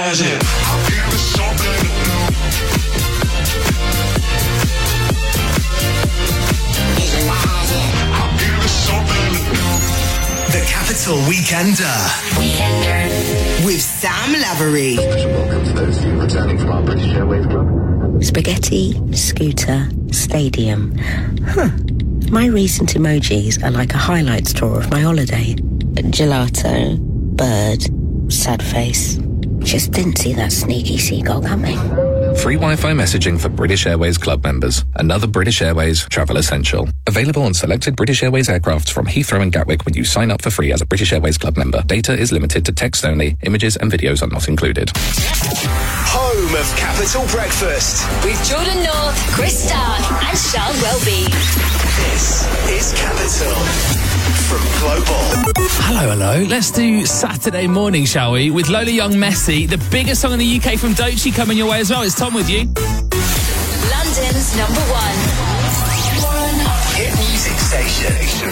Visualize it. I'll give it something to do. Visualize it. I'll give it something to do. The Capital Weekender. With Sam Lavery. Welcome to those of you returning from our British Airways Club. Spaghetti, scooter, stadium. My recent emojis are like a highlights tour of my holiday. Gelato, bird, sad face. Just didn't see that sneaky seagull coming. Free Wi-Fi messaging for British Airways Club members. Another British Airways travel essential. Available on selected British Airways aircrafts from Heathrow and Gatwick when you sign up for free as a British Airways Club member. Data is limited to text only. Images and videos are not included. Home of Capital Breakfast. With Jordan North, Chris Stark and Charles Welby. This is Capital from Global. Hello. Let's do Saturday morning, shall we? With Lola Young, Messi, the biggest song in the UK from Doechii coming your way as well. It's Tom with you. London's number one Hit music station.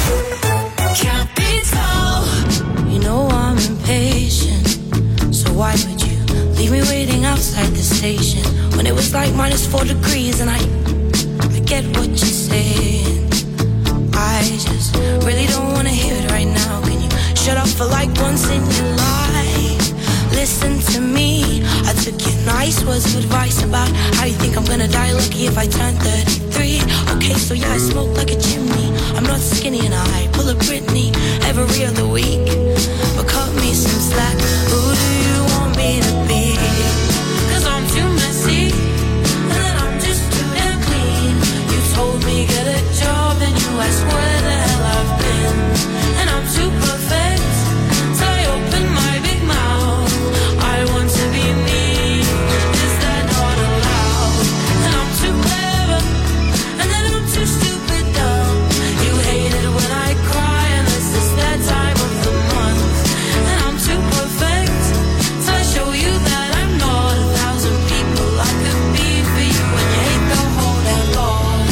Capital. You know I'm impatient, so why would you leave me waiting outside the station when it was like -4 degrees? And I get what you're saying. I just really don't want to hear it right now. Can you shut up for like once in your life? Listen to me. I took your nice words of advice about how you think I'm gonna die lucky if I turn 33. Okay, so yeah, I smoke like a chimney. I'm not skinny and I pull a Britney every other week. But cut me some slack. Who do you want me to be? 'Cause I'm too messy and then I'm just too damn clean. You told me get a job and you asked where the hell I've been. And I'm too perfect, so I open my big mouth. I want to be me, is that not allowed? And I'm too clever, and then I'm too stupid dumb. You hate it when I cry, and this is that time of the month. And I'm too perfect, so I show you that I'm not 1,000 people I could be for you. And you hate the whole damn lot.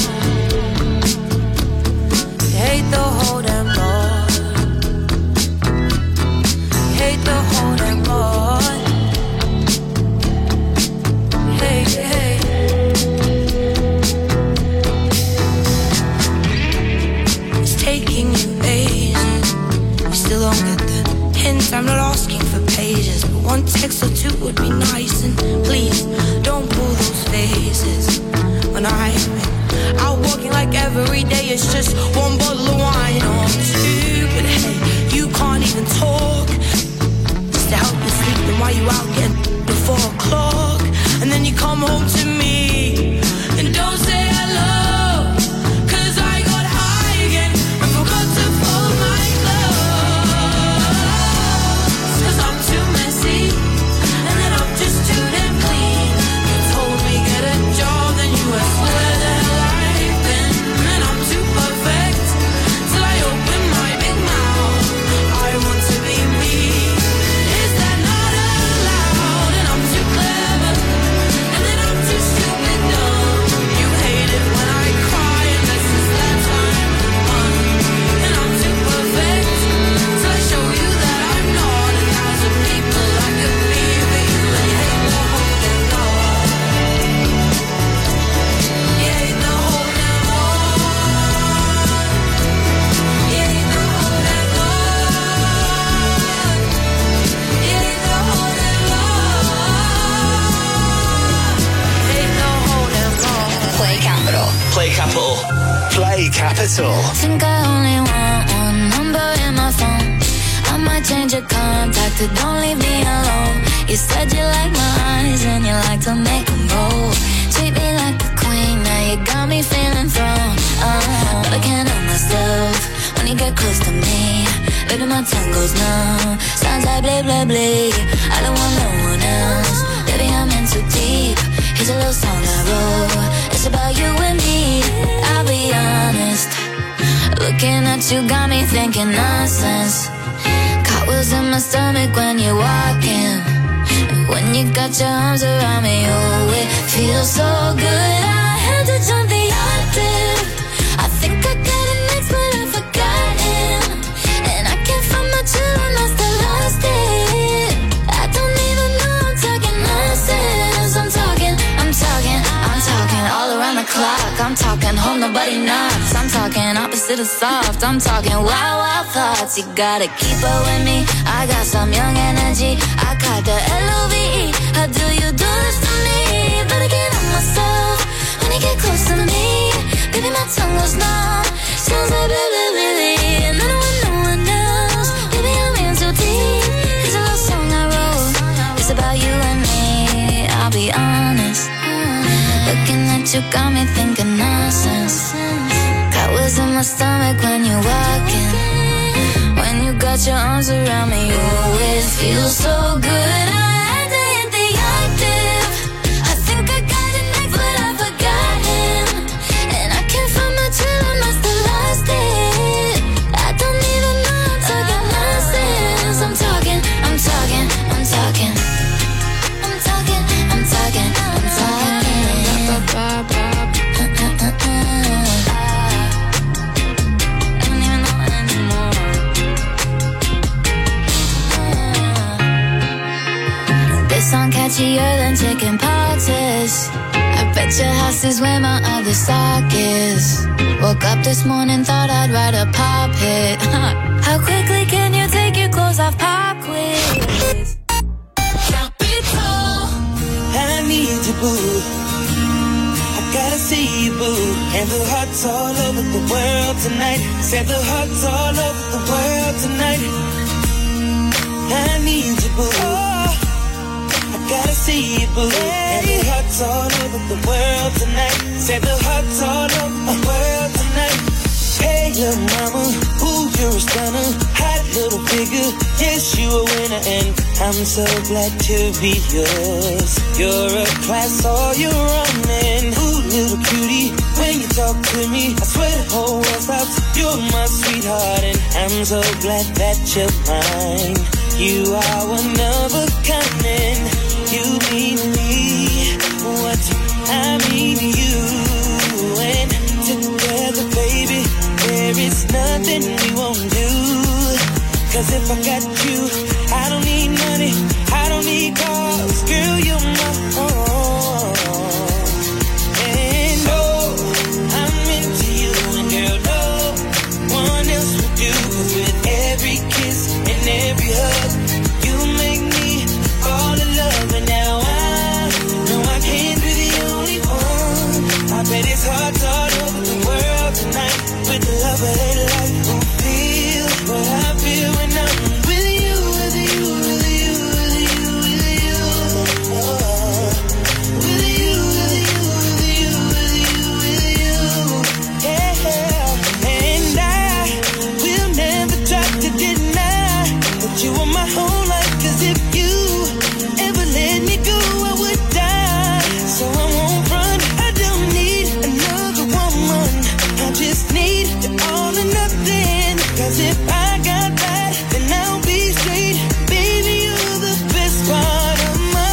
You hate the whole damn lot. You hate the whole damn lot. Hey. It's taking you ages. You still don't get the hint. I'm not asking for pages, but one text or two would be nice. And please don't pull those faces when I've been out walking like every day. It's just one bottle of wine or two. But hey, you can't even talk just to help you sleep. Then why you out getting before 4 o'clock? And then you come home to me and don't say hello. 'Cause I got high again and forgot to fold my clothes. 'Cause I'm too messy and then I'm just too damn clean. You told me get a job, then you asked where the hell I've been. And I'm too perfect till I open my big mouth. I want to be me. Is that not allowed? And I'm too clever, and then I'm too stupid dumb. You hate it when I cry, and this is that time of the month. And I'm too perfect, so I show you that I'm not 1,000 people I could be for you. And you hate the whole damn lot. You hate the whole damn lot. You hate the whole damn lot. You hate the whole damn lot. Hate the whole damn lot. Play Capital. Play Capital. Play Capital. Think I only want one number in my phone. I might change your contact, but don't leave me alone. You said you like my eyes and you like to make them roll. Treat me like a queen, now you got me feeling thrown. But I can't help myself when you get close to me. Baby, my tongue goes numb. Sounds like blah, blah, blah. I don't want no one else. Baby, I'm in too deep. Here's a little song I wrote. It's about you and me. I'll be honest. Looking at you got me thinking nonsense. Cartwheels in my stomach when you're walking. And when you got your arms around me, oh, it feels so good. I had to jump the octave. I think I got it next, but I've forgotten. And I can't find my chill and I still lost it. I don't even know I'm to the soft. I'm talking wild, wild thoughts. You gotta keep up with me. I got some young energy. I got the L-O-V-E. How do you do this to me? But I can't help myself when you get close to me. Baby, my tongue goes numb. Sounds like baby. And I don't want no one else. Baby, I'm in too deep. It's a love song I wrote. It's about you and me. I'll be honest. Looking at you got me thinking nonsense. Got wheels in my stomach when you're walking. When you got your arms around me, you always feel so good. I had to hit the octave. I think I got it next, but I forgot him. And I can't find my trail, I must have lost it. I don't even know I'm talking nonsense. I'm talking. This song catchier than chicken poxes. I bet your house is where my other sock is. Woke up this morning, thought I'd write a pop hit. How quickly can you take your clothes off pop quiz? I need you, boo. I gotta see you, boo. And the hearts all over the world tonight. Said the hearts all over the world tonight. I need you, boo. I gotta see you, boo. And the hearts all over the world tonight. Said the hearts all over the world tonight. Hey, little mama, ooh, you're a stunner. Hot little figure, yes, you a winner. And I'm so glad to be yours. You're a class all your own. And ooh, little cutie, when you talk to me, I swear the whole world stops. You're my sweetheart, and I'm so glad that you're mine. You are one of a kind, and you mean to me what I mean to you. And together, baby, there is nothing we won't do. Cause if I got you, I don't need money, I don't need cars. Girl, you're my own. And oh, I'm into you. And girl, no one else will do. Cause with every kiss and every hug, you make me fall in love. And now I know I can't be the only one. I bet it's hard all over the world tonight. With the love of their life, who feel what I feel when I'm with you, with you, with you, with you, with you. Oh, with you, with you, with you, with you, with you. Yeah, and I will never try to deny that you are my whole life. Cause if you ever let me go, I would die. So I won't run, I don't need another woman. I just need all or nothing. Cause if I got that, then I'll be straight. Baby, you're the best part of my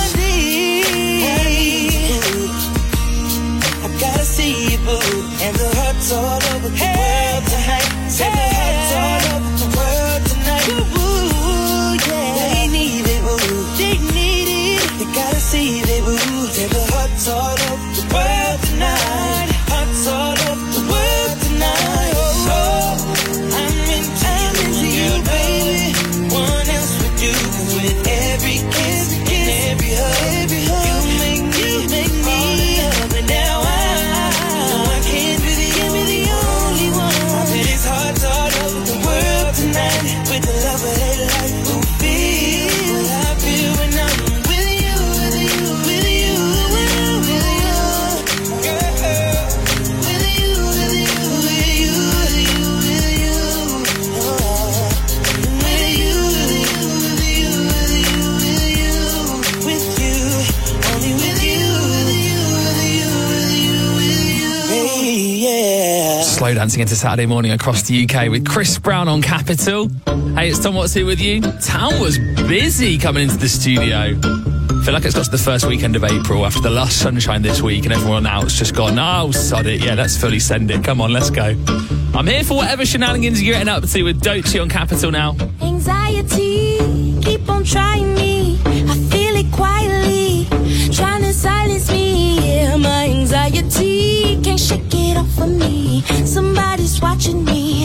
day. I gotta see you, boo. And the hearts all over the world tonight. Say the hearts all over the world tonight. Boo, yeah. They need it, boo. They need it. They gotta see it, boo. Say the hearts all over the world tonight. Hearts all over the world tonight. I'm into you, baby. One else would do. Cause with every kiss and every hug, you make me fall in love. And now I know I can't be the only one. I bet it's hearts all over the world tonight. With the love of their life, who feel what I feel when I'm with you, with you, with you, with you, with you, girl. With you, with you, with you, with you, with you. Oh, with you, with you, with you, with you, with you, only with you, with you, with you, with you, with you. Hey, yeah. Slow dancing into Saturday morning across the UK with Chris Brown on Capital. Hey, it's Tom Watts here with you. Town was busy coming into the studio. I feel like it's got to the first weekend of April after the last sunshine this week and everyone out's just gone, oh, sod it, yeah, let's fully send it. Come on, let's go. I'm here for whatever shenanigans you're getting up to with Doechii on Capital now. Anxiety, keep on trying me. I feel it quietly, trying to silence me. Yeah, my anxiety can't shake it off of me. Somebody's watching me.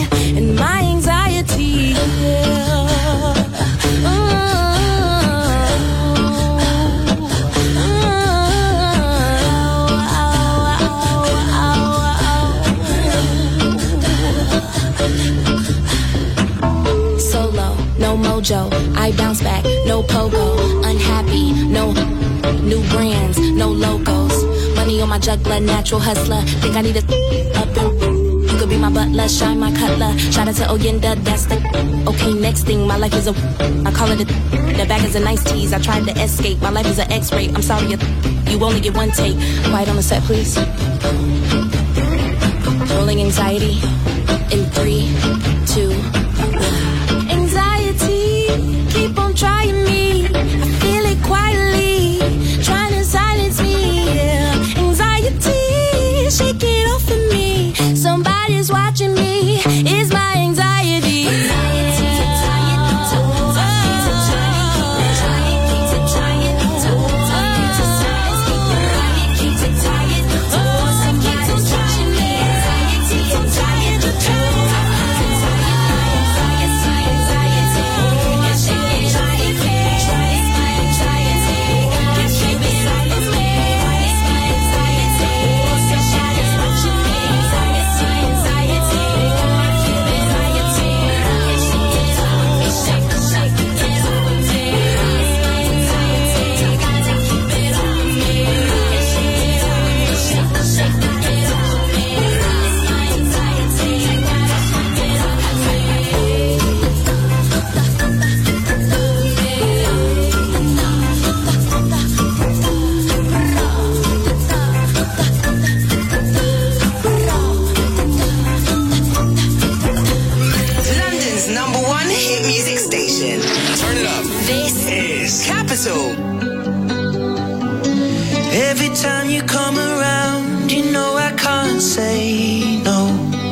my juggler, natural hustler. Think I need a up and you could be my butler, shine my cutler. Shout out to Oyenda, that's the okay. Next thing, my life is a I call it a the bag is a nice tease. I tried to escape. My life is an X-ray. I'm sorry, you only get one take. Quiet on the set, please. Rolling anxiety in 3, 2. Anxiety, keep on trying me. I feel it quietly, trying to silence me. Yeah. Anxiety, shake it off of me. Somebody's watching me. It's my anxiety. Every time you come around, you know I can't say no.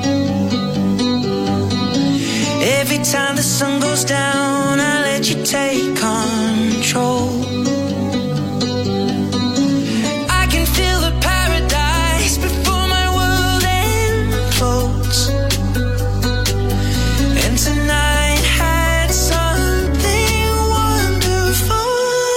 Every time the sun goes down, I let you take control. I can feel the paradise before my world implodes. And tonight had something wonderful.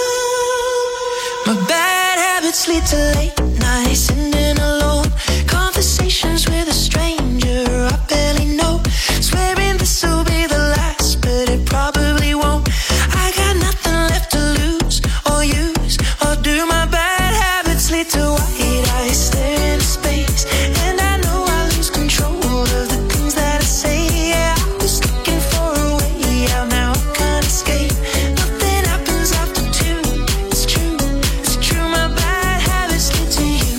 My bad habits lead to late nights, sitting alone. Conversations with a stranger I barely know. Swearing this will be the last, but it probably won't. I got nothing left to lose or use or do. My bad habits lead to white eyes staring into space, and I know I lose control of the things that I say. Yeah, I was looking for a way out, now I can't escape. Nothing happens after 2. It's true, it's true. My bad habits lead to you.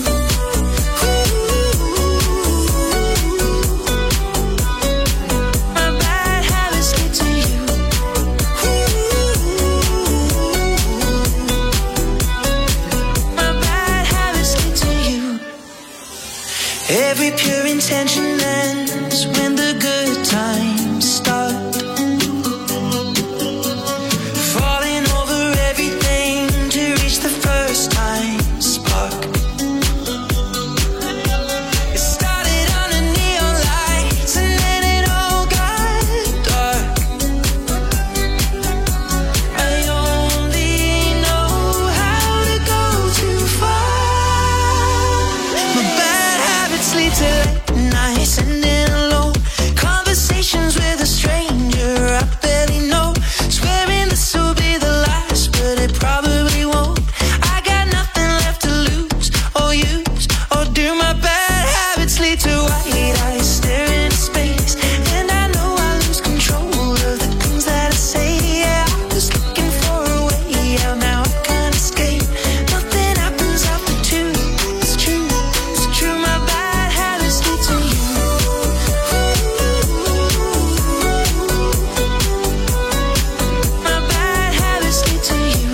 My bad habits lead to you. My bad habits lead to you. Every pure intention ends when the good times start. Falling over everything to reach the first time spark. It started under neon lights and then it all got dark. I only know how to go too far. My bad habits lead to late nights, sitting alone. Conversations with a stranger I barely know. Swearing this will be the last, but it probably won't. I got nothing left to lose or use or do. My bad habits lead to white eyes staring into space, and I know I lose control of the things that I say. Yeah, I was looking for a way out, now I can't escape. Nothing happens after 2. It's true, it's true. My bad habits lead to you. My bad habits lead to you.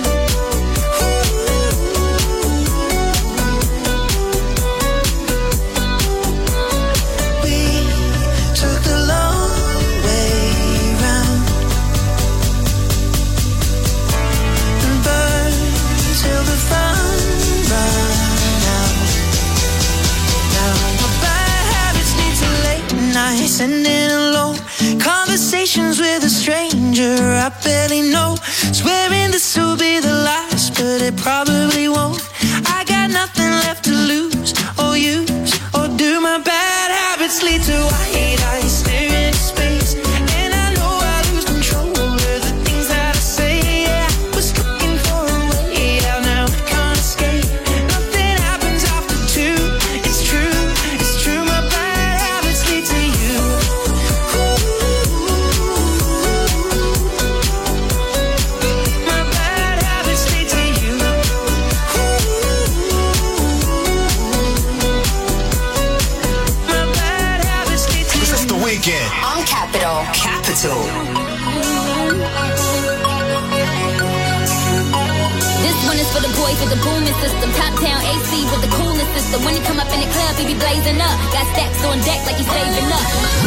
We took the long way round and burned till the fun ran out. Now my bad habits lead to late nights, sitting alone. Conversations with a stranger I barely know. Swearing this will be the last, but it probably won't. I got nothing left to lose or use or do. My bad habits lead to white eyes staring into space, and I know I lose control of the things that I say. Yeah, I was looking for a way out, now I can't escape. Nothing happens after 2. Capital. This one is for the boys with the booming system. Top down AC with the coolest system. When he come up in the club, he be blazing up. Got stacks on deck like he's saving up.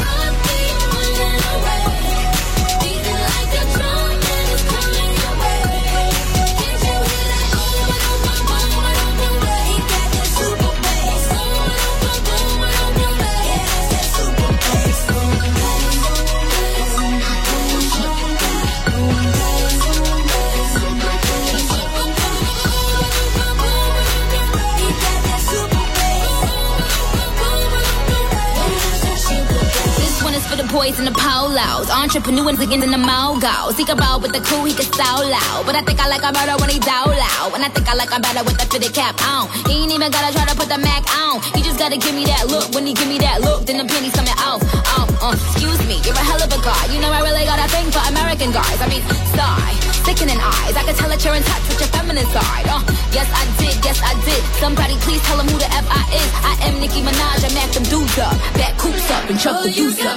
For the boys in the polos, entrepreneurs again in the mogos. He can ball with the cool, he can style loud. But I think I like him better when he down loud. And I think I like him better with the fitted cap on. He ain't even gotta try to put the Mac on. He just gotta give me that look. When he give me that look, then the penny's coming off. Excuse me, you're a hell of a guy. You know I really got a thing for American guys. I mean, sigh, sickening eyes. I can tell that you're in touch with your feminine side. Yes I did, yes I did. Somebody please tell him who the F I is. I am Nicki Minaj, I mack them dudes up. Back coops up and chuck the deuce up.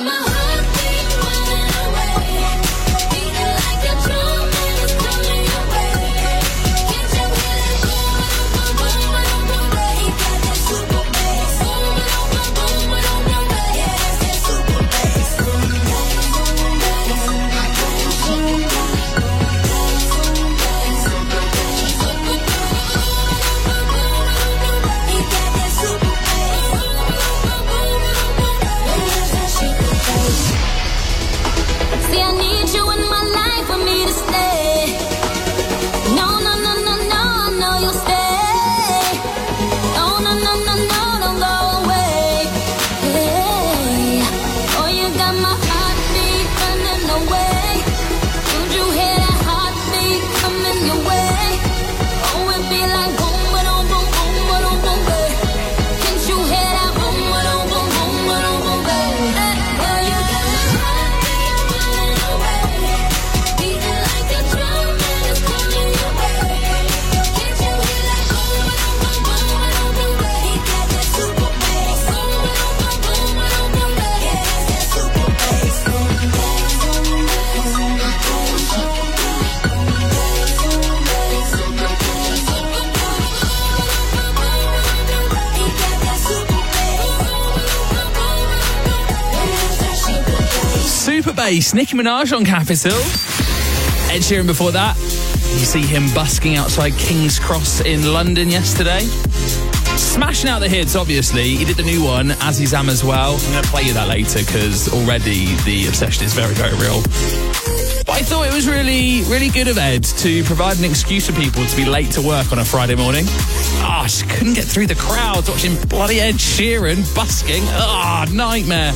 Bass, Nicki Minaj on Capital. Ed Sheeran before that. You see him busking outside King's Cross in London yesterday. Smashing out the hits, obviously. He did the new one, Azizam as well. I'm going to play you that later because already the obsession is very, very real. But I thought it was really, really good of Ed to provide an excuse for people to be late to work on a Friday morning. I just couldn't get through the crowds watching bloody Ed Sheeran busking. Nightmare.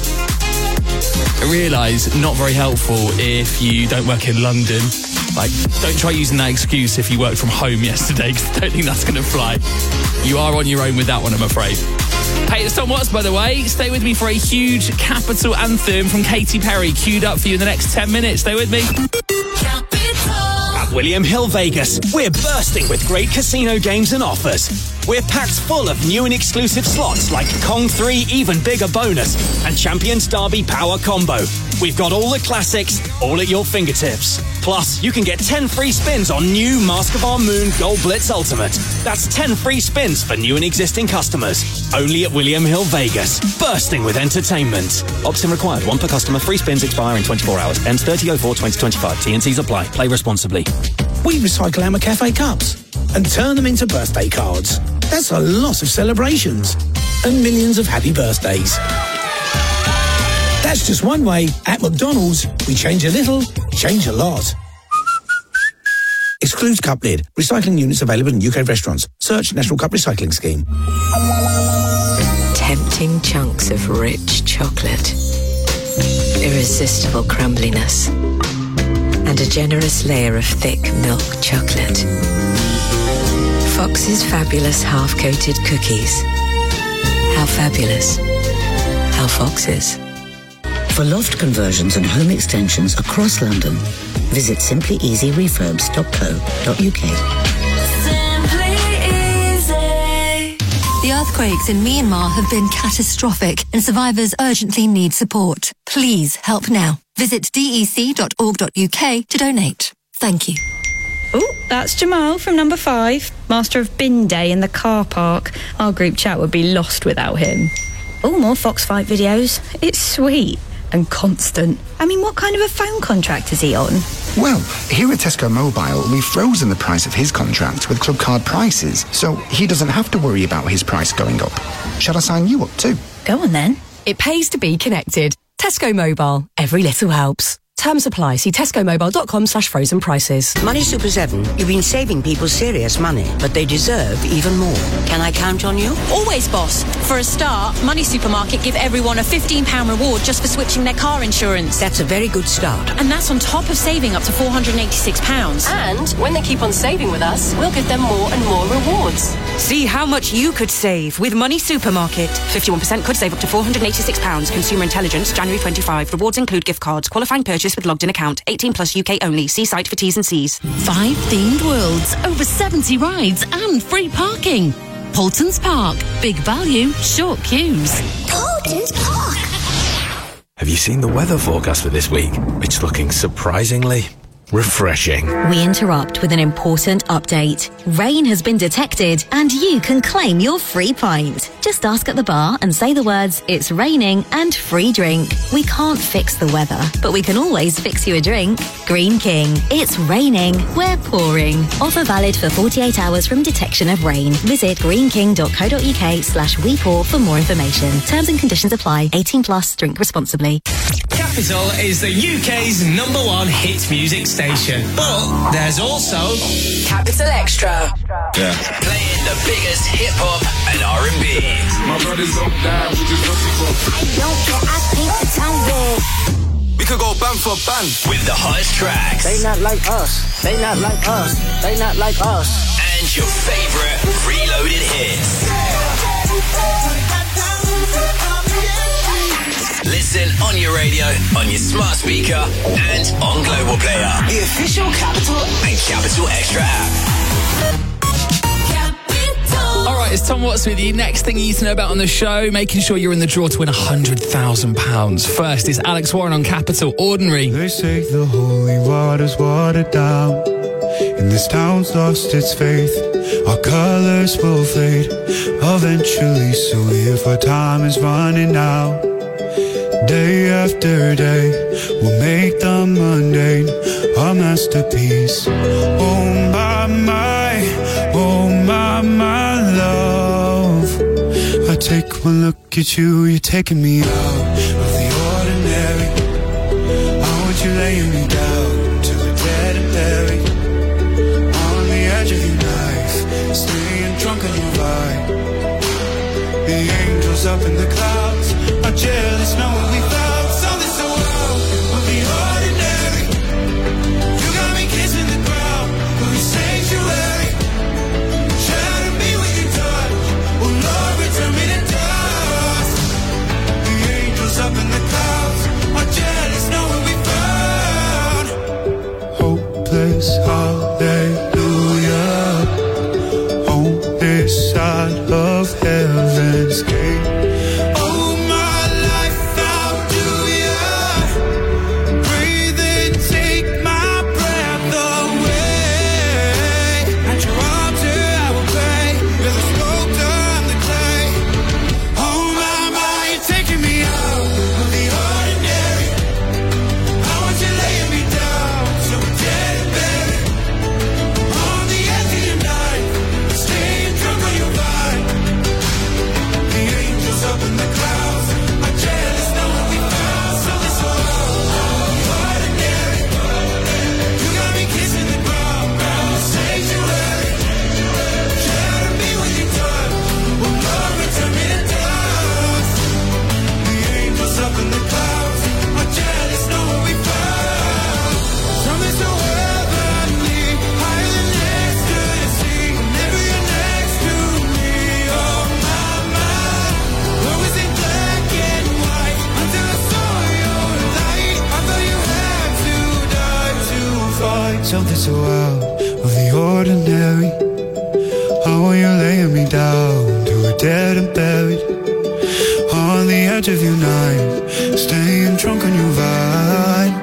I realise not very helpful if you don't work in London. Like, don't try using that excuse if you worked from home yesterday, because I don't think that's going to fly. You are on your own with that one, I'm afraid. Hey, it's Tom Watts, by the way. Stay with me for a huge Capital anthem from Katy Perry, queued up for you in the next 10 minutes. Stay with me. At William Hill Vegas, we're bursting with great casino games and offers. We're packed full of new and exclusive slots like Kong 3 Even Bigger Bonus and Champions Derby Power Combo. We've got all the classics, all at your fingertips. Plus, you can get 10 free spins on new Mask of Our Moon Gold Blitz Ultimate. That's 10 free spins for new and existing customers. Only at William Hill Vegas. Bursting with entertainment. Opt-in required. 1 per customer. Free spins expire in 24 hours. Ends 30/04/2025. T&Cs apply. Play responsibly. We recycle our McCafe cups and turn them into birthday cards. That's a lot of celebrations and millions of happy birthdays. That's just one way. At McDonald's, we change a little, change a lot. Excludes cup lid. Recycling units available in UK restaurants. Search National Cup Recycling Scheme. Tempting chunks of rich chocolate. Irresistible crumbliness. And a generous layer of thick milk chocolate. Fox's fabulous half-coated cookies. How fabulous. How Fox's. For loft conversions and home extensions across London, visit simplyeasyrefurbs.co.uk. Simply Easy. The earthquakes in Myanmar have been catastrophic and survivors urgently need support. Please help now. Visit dec.org.uk to donate. Thank you. Oh, that's Jamal from number 5, master of bin day in the car park. Our group chat would be lost without him. Oh, more Foxfight videos. It's sweet and constant. I mean, what kind of a phone contract is he on? Well, here at Tesco Mobile, we've frozen the price of his contract with club card prices, so he doesn't have to worry about his price going up. Shall I sign you up too? Go on then. It pays to be connected. Tesco Mobile. Every little helps. Terms apply. See tescomobile.com/frozen prices. Money Super 7, you've been saving people serious money, but they deserve even more. Can I count on you? Always, boss. For a start, Money Supermarket give everyone a £15 reward just for switching their car insurance. That's a very good start. And that's on top of saving up to £486. And when they keep on saving with us, we'll give them more and more rewards. See how much you could save with Money Supermarket. 51% could save up to £486. Consumer Intelligence, January 25. Rewards include gift cards. Qualifying purchase with logged in account. 18 plus UK only. See site for T's and C's. 5 themed worlds, over 70 rides and free parking. Paultons Park. Big value, short queues. Paultons Park. Have you seen the weather forecast for this week? It's looking surprisingly refreshing. We interrupt with an important update. Rain has been detected and you can claim your free pint. Just ask at the bar and say the words, "It's raining," and free drink. We can't fix the weather, but we can always fix you a drink. Green King. It's raining, we're pouring. Offer valid for 48 hours from detection of rain. Visit greenking.co.uk/wepour for more information. Terms and conditions apply. 18 plus, drink responsibly. Capital is the UK's #1 hit music station. But there's also Capital Extra. Yeah. Playing the biggest hip hop and R&B. My brothers don't die, we just don't I don't care, I paint the town red. We could go band for band With the hottest tracks. They not like us. They not like us. They not like us. And your favorite reloaded hits. Listen on your radio, on your smart speaker, and on Global Player. The official Capital and Capital Extra app. All right, it's Tom Watts with you. Next thing you need to know about on the show, making sure you're in the draw to win £100,000. First is Alex Warren on Capital, Ordinary. They say the holy water's watered down, and this town's lost its faith. Our colors will fade eventually, so if our time is running out, day after day, we'll make the mundane our masterpiece. Oh my love, I take one look at you, you're taking me out of the ordinary. I want you laying me down till we're dead and buried, on the edge of your knife, staying drunk on your vibe. The angels up in the clouds are jealous knowing we found something so wild of the ordinary. You got me kissing the ground of your sanctuary. Shatter me with your touch. Oh Lord, return me to dust. The angels up in the clouds are jealous knowing we found hopeless hallelujah on this side of heaven's gate. Something so out of the ordinary. How are you laying me down till we're dead and buried, on the edge of your night, staying drunk on your vibe.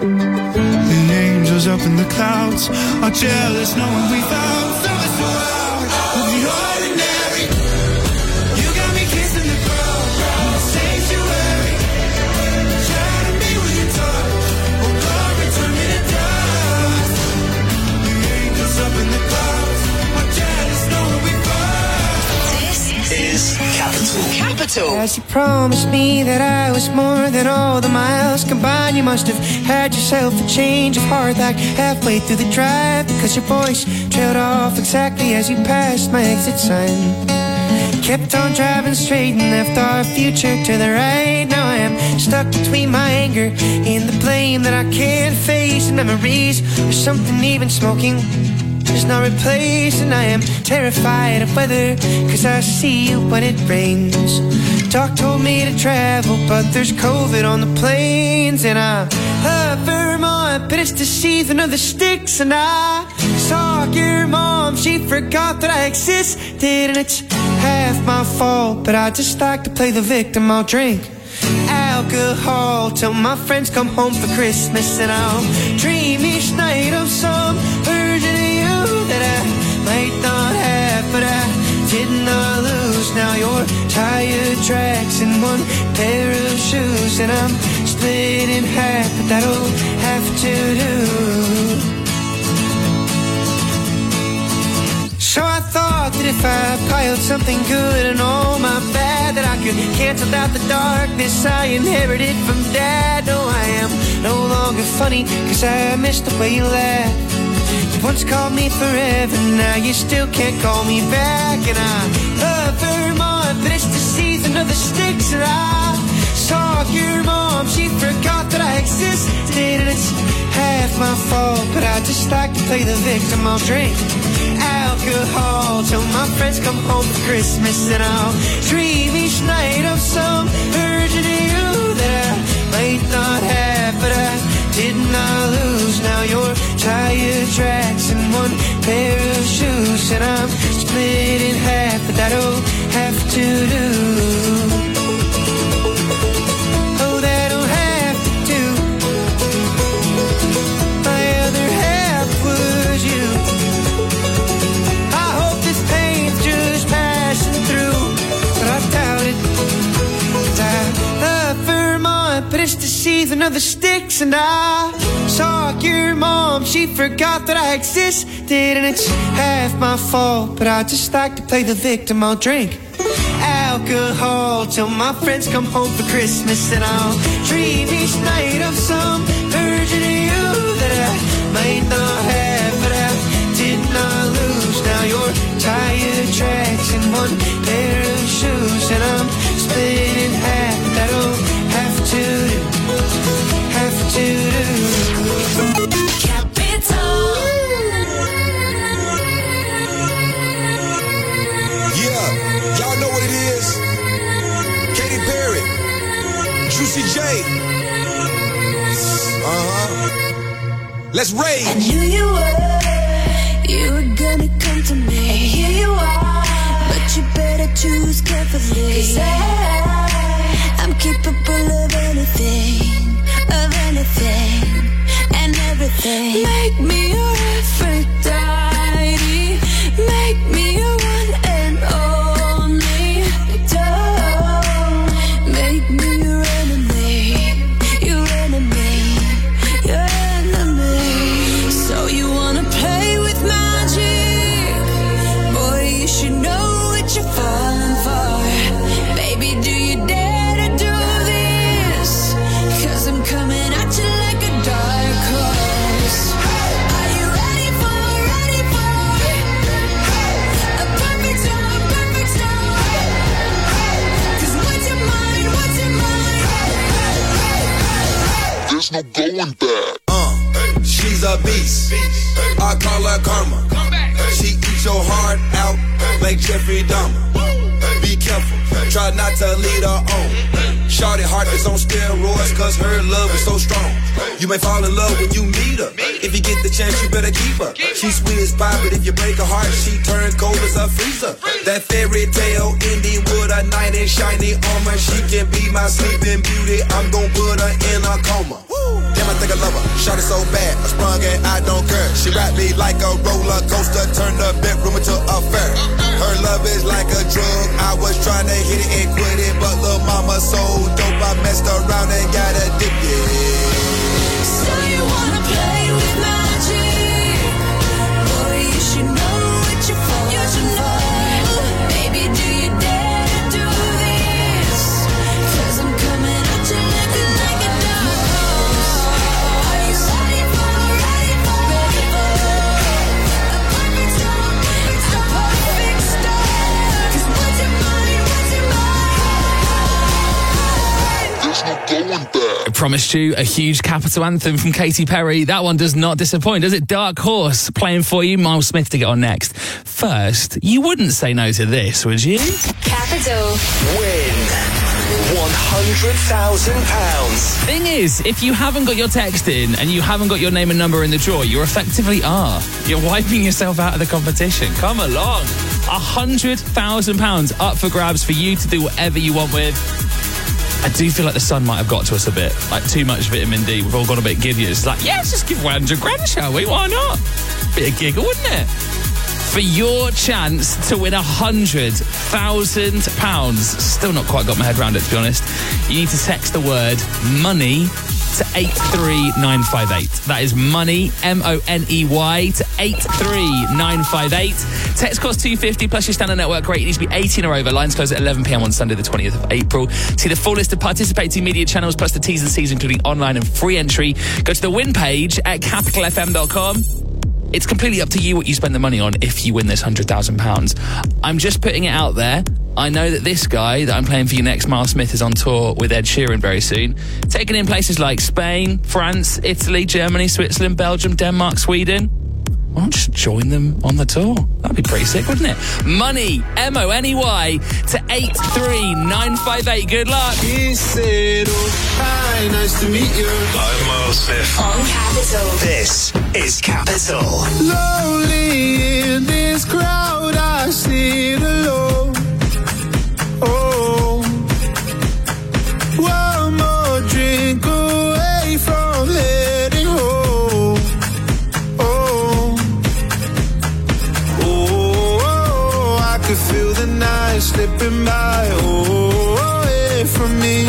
up in the clouds are jealous knowing we found something so out of the ordinary. You got me kissing the ground, the sanctuary. Try to be with your touch, oh God, return me to dust. The angels up in the clouds are jealous knowing we found. This is Capital. As you promised me that I was more than all the miles combined, you must have had yourself a change of heart like halfway through the drive, because your voice trailed off exactly as you passed my exit sign. Kept on driving straight and left our future to the right. Now I am stuck between my anger and the blame that I can't face, and memories or something even smoking does not replace. And I am terrified of weather, cause I see you when it rains. Doc told me to travel, but there's COVID on the planes. And I love Vermont, but it's the season of the sticks. And I saw your mom, she forgot that I existed. And it's half my fault, but I just like to play the victim. I'll drink alcohol till my friends come home for Christmas, and I'll dream each night of some version of you that I might not have, but I did not lose. Now you're tired tracks in one pair of shoes, and I'm split in half, but that'll have to do. So I thought that if I piled something good and all my bad, that I could cancel out the darkness I inherited from Dad. No, I am no longer funny, cause I miss the way you laugh. You once called me forever, now you still can't call me back. And I love Vermont, but it's the season of the sticks. And I saw your mom, she forgot that I existed. And it's half my fault, but I just like to play the victim. I'll drink alcohol till my friends come home for Christmas, and I'll dream each night of some version of you that I might not have, but I did not lose. Now you're tired tracks in one pair of shoes, and I'm split in half, but that'll have to do. Oh, that'll have to do. My other half was you. But it's the season of the sticks, and I saw your mom, she forgot that I existed. And it's half my fault, but I just like to play the victim. I'll drink alcohol till my friends come home for Christmas, and I'll dream each night of some version of you that I might not have, but I did not lose. Now you're tired tracks in one pair of shoes, and I'm split in half. That'll have to do, have to do. Capital. Yeah, y'all know what it is. Katy Perry, Juicy J. Let's rage. I knew you were gonna come to me. And here you are, but you better choose carefully. 'Cause I'm capable of anything, and everything. Make me your Aphrodite, make me your one and only. Don't make me your enemy, your enemy, your enemy. So you wanna play with magic? Boy, you should know what you're falling for. Baby, do you dare? I'm coming at you like a dark horse. Are you ready for a perfect storm, perfect storm? 'Cause what's your mind, what's your mind? There's no going back. She's a beast. I call her karma. She eats your heart out like Jeffrey Dahmer. Be careful, try not to lead her on. Shawty heart is on steroids, cause her love is so strong. You may fall in love when you meet her. If you get the chance, you better keep her. She's sweet as pie, but if you break her heart, she turns cold as a freezer. That fairy tale ending with a knight in shiny armor. She can be my sleeping beauty, I'm gon' put her in a coma. Damn, I think I love her. Shot it so bad, I sprung and I don't care. She wrapped me like a roller coaster, turned the bedroom into a fair. Her love is like a drug. I was trying to hit it and quit it, but lil' mama so dope, I messed around and got addicted. So you wanna play with magic? Boy, you should know what you're for. Baby, do you dare to do this? 'Cause I'm coming at you looking like a dog. Are you ready for a perfect storm? It's a perfect storm. 'Cause what's your mind? There's no going back. I promised you a huge Capital anthem from Katy Perry. That one does not disappoint, does it? Dark Horse playing for you. Miles Smith to get on next. First, you wouldn't say no to this, would you? Capital. Win £100,000. Thing is, if you haven't got your text in and you haven't got your name and number in the draw, you effectively are. You're wiping yourself out of the competition. Come along. £100,000 up for grabs for you to do whatever you want with. I do feel like the sun might have got to us a bit. Like too much vitamin D. We've all got a bit giddy. It's like, yeah, let's just give away 100 grand, shall we? Why not? Bit of giggle, wouldn't it? For your chance to win £100,000. Still not quite got my head around it, to be honest. You need to text the word money to 83958. That is money, MONEY, to 83958. Text costs $2.50 plus your standard network rate. It needs to be 18 or over. Lines close at 11 p.m. on Sunday the 20th of April. See the full list of participating media channels plus the T's and C's, including online and free entry. Go to the win page at capitalfm.com. It's completely up to you what you spend the money on if you win this £100,000. I'm just putting it out there. I know that this guy that I'm playing for you next, Miles Smith, is on tour with Ed Sheeran very soon. Taking in places like Spain, France, Italy, Germany, Switzerland, Belgium, Denmark, Sweden. Why not just join them on the tour? That'd be pretty sick, wouldn't it? Money, MONEY, to 83958. Good luck. He said, oh, hi, nice to meet you. I'm Miles Smith. On Capital. This is Capital. Lonely in this crowd, I sit alone. Oh, one more drink away from heading home. Oh, I could feel the night slipping by, away from me.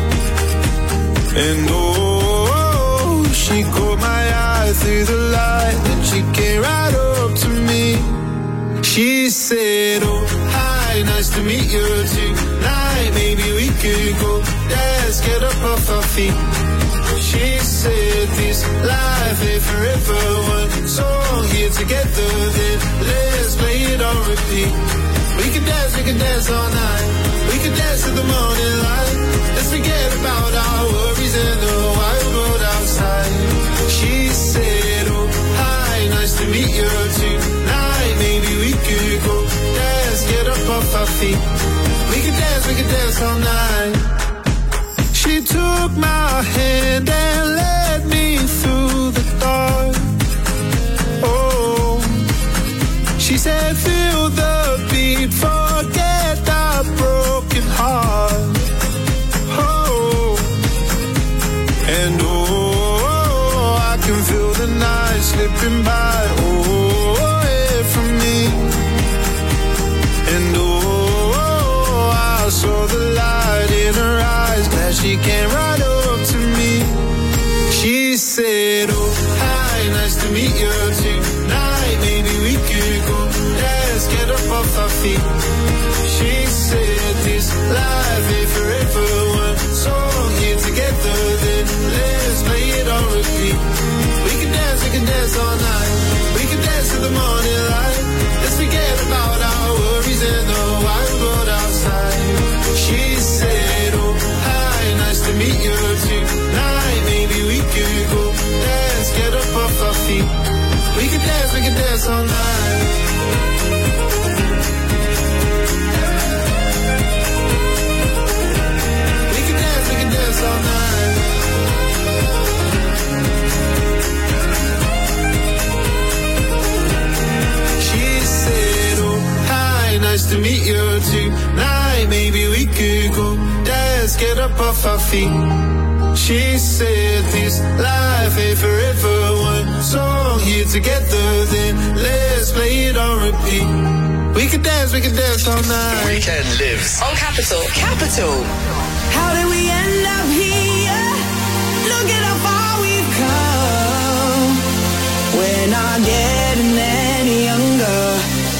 And oh, she caught my eye through the light, then she came right up to me. She said, oh, hi, nice to meet you tonight. Maybe we could go dance, get up off our feet. She said this life ain't forever. One song here together, then let's play it on repeat. We can dance all night. We can dance to the morning light. Let's forget about our worries and the wild world outside. She said, oh, hi, nice to meet you tonight. Maybe we could go dance, get up off our feet. We can dance all night. She took my hand and led me through the dark. Oh, she said, feel the beat, forget that broken heart. Oh, and oh, I can feel the night slipping by, away from me. And oh, I saw the light in her eyes, glad she came right up to me. She said, oh, hi, nice to meet you tonight. Maybe we could go dance, get up off our feet. She said this life ain't forever. One song here together, then let's play it on repeat. We can dance all night. We can dance to the morning light. Let's forget about our worries and the wild world outside. She said, oh, hi, nice to meet you tonight. Maybe we could go dance, get up off our feet. We can dance all night. We can dance all night. She said, oh, hi, nice to meet you tonight. Maybe we could go dance, get up off our feet. She said this life ain't forever. One song here together, then let's play it on repeat. We can dance all night. The Weekend lives on Capital. Capital. How did we end up here? Look at how far we've come. We're not getting any younger.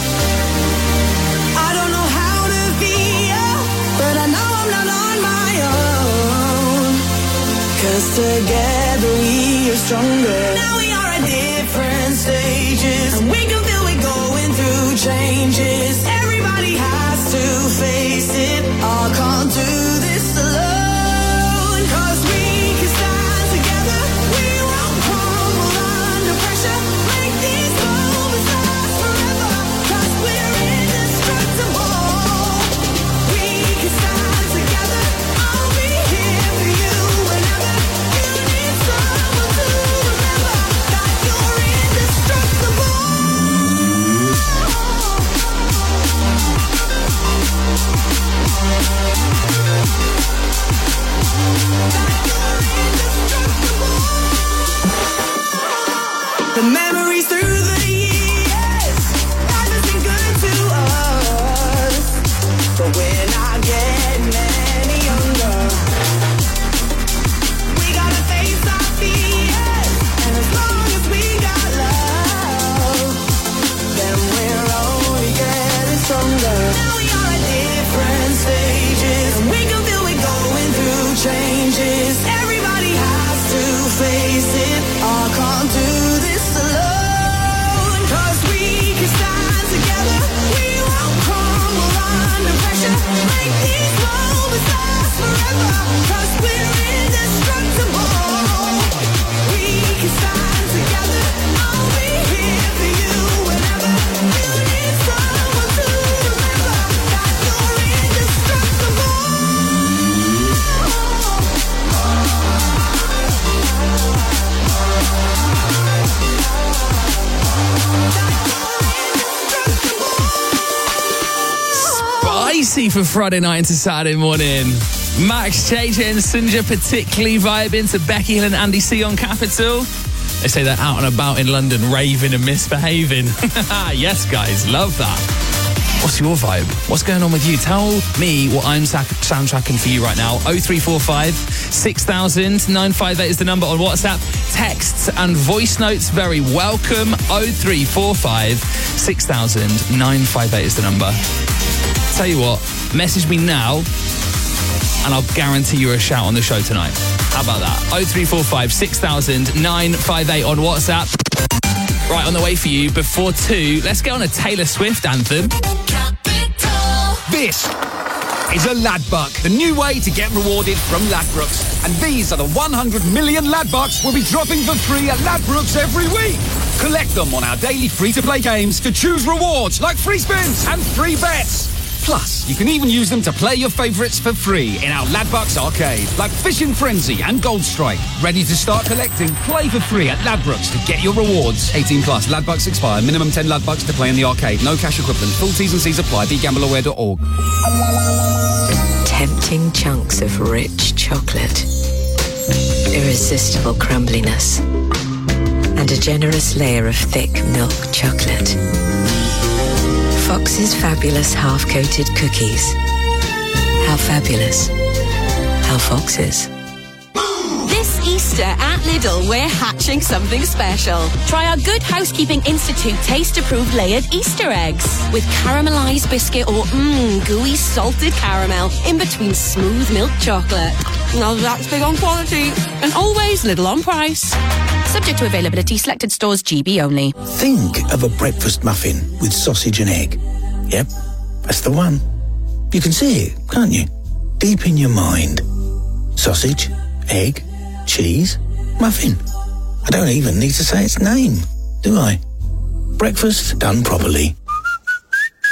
I don't know how to feel, but I know I'm not on my own. 'Cause together we are stronger. Now we are at different stages, and we can feel we're going through changes. Everybody has to face it. I can't do this alone. 'Cause we can stand together. We won't crumble under pressure. Make these moments last forever. 'Cause we're indestructible. We can stand together. I'll be here for you whenever you need someone to remember that you're indestructible. The memories through the years haven't been good to us, but we're not getting any younger. We gotta face our fears, and as long as we got love, then we're only getting stronger. Now we are at different stages, and we can feel we're going through changes. Everybody has to face it. I can't do this alone. 'Cause we can stand together. We won't crumble under pressure. Make these moments last forever. 'Cause we're indestructible. We can stand together. I'll be here for you whenever you need someone to remember that you're indestructible. Spicy for Friday night into Saturday morning. Max, JJ and Sunja particularly vibing to Becky Hill and Andy C on Capital. They say they're out and about in London raving and misbehaving. Yes, guys, love that. What's your vibe? What's going on with you? Tell me what I'm soundtracking for you right now. 0345 6000 958 is the number on WhatsApp. Texts and voice notes very welcome. 0345 6000 958 is the number. Tell you what, message me now and I'll guarantee you a shout on the show tonight. How about that? 0345 6000 958 on WhatsApp. Right, on the way for you before 2. Let's get on a Taylor Swift anthem. This is a Ladbuck, the new way to get rewarded from Ladbrokes. And these are the 100 million Ladbucks we'll be dropping for free at Ladbrokes every week. Collect them on our daily free-to-play games to choose rewards like free spins and free bets. Plus, you can even use them to play your favourites for free in our Ladbucks arcade, like Fishing Frenzy and Gold Strike. Ready to start collecting? Play for free at Ladbrokes to get your rewards. 18 plus. Ladbucks expire. Minimum 10 Ladbucks to play in the arcade. No cash equivalent. Full T's and C's apply. BeGambleAware.org. Tempting chunks of rich chocolate, irresistible crumbliness, and a generous layer of thick milk chocolate. Fox's fabulous half-coated cookies. How fabulous. How Fox's. This Easter at Lidl, we're hatching something special. Try our Good Housekeeping Institute taste-approved layered Easter eggs with caramelised biscuit or gooey salted caramel in between smooth milk chocolate. Now that's big on quality and always Lidl on price. Subject to availability, selected stores, GB only. Think of a breakfast muffin with sausage and egg. Yep, that's the one. You can see it, can't you? Deep in your mind. Sausage, egg, cheese, muffin. I don't even need to say its name, do I? Breakfast done properly.